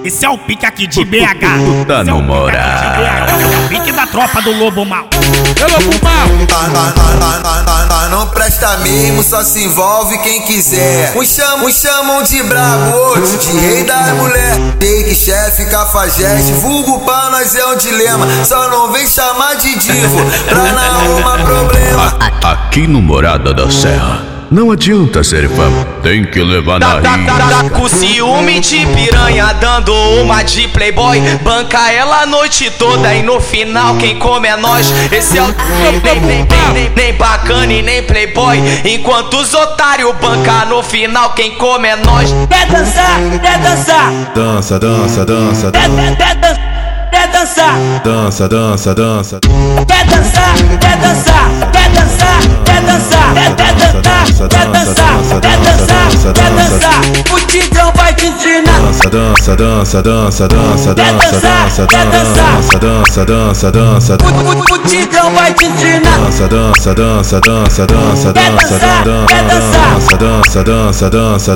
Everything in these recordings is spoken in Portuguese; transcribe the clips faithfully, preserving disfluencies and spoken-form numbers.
Esse é o pique aqui de B H. Tá no moral. É o pique da tropa do Lobo Mal. É Lobo Mal. Ah, ah, ah, ah, ah, não presta mesmo, só se envolve quem quiser. Uns chamam, uns chamam de brabo, outros de rei das mulher. Take, chefe, cafajeste, vulgo pra nós é um dilema. Só não vem chamar de divo, pra não arrumar problema. Aqui no Morada da Serra, não adianta ser fã, tem que levar na raiz. Com ciúme de piranha, dando uma de playboy. Banca ela a noite toda e no final quem come é nós. Esse é o nem, nem, nem, nem bacana e nem playboy. Enquanto os otários banca no final quem come é nós. Quer dançar, quer dançar. Dança, dança, dança, Quer, quer, quer dançar, quer dançar. dança, dança, dança. Quer dançar, quer dançar, quer dançar, quer dançar, quer, quer dançar, quer dançar, quer dançar, quer dançar. O Tigrão vai te ensinar. Dança, dança, dança, dança, dança, dança, dança, dança, dança, dança. O, o, o Tigrão vai te ensinar. Dança, dança, dança, dança, dança, dança, dança, dança, dança, dança.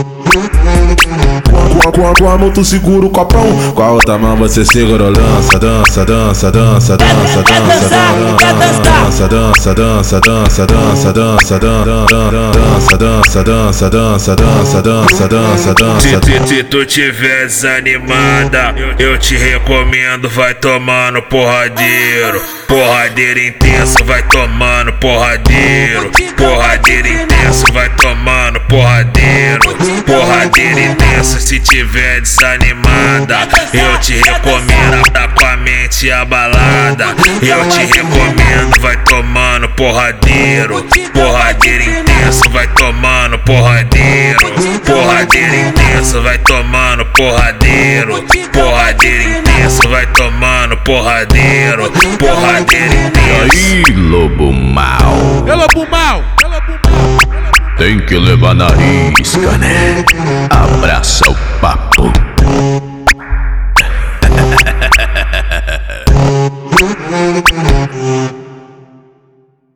Com a, com a mão tu segura o copão, com a outra mão você segura o lança. Dança, dança, dança, dança, dança, dança, dança, dança, dança, dança, dança, dança, dança, dança, dança, dança, dança, dança, dança, dança. Se tu tiver desanimada, eu te recomendo, vai tomando porradeiro. Porradeiro intenso, vai tomando porradeiro. Porradeiro intenso, vai tomando porradeiro. Porradeiro intenso, se tiver desanimada, eu te recomendo, tá com a mente abalada. Eu te recomendo, vai tomando porradeiro. Porradeiro intenso, vai tomando porradeiro. Porradeiro intenso, vai tomando porradeiro. Porradeiro intenso, vai tomando porradeiro. Porradeiro intenso. Aí, Lobo Mal, É Lobo Mal. É Lobo Mal. tem que levar na risca, né? Abraça o papo.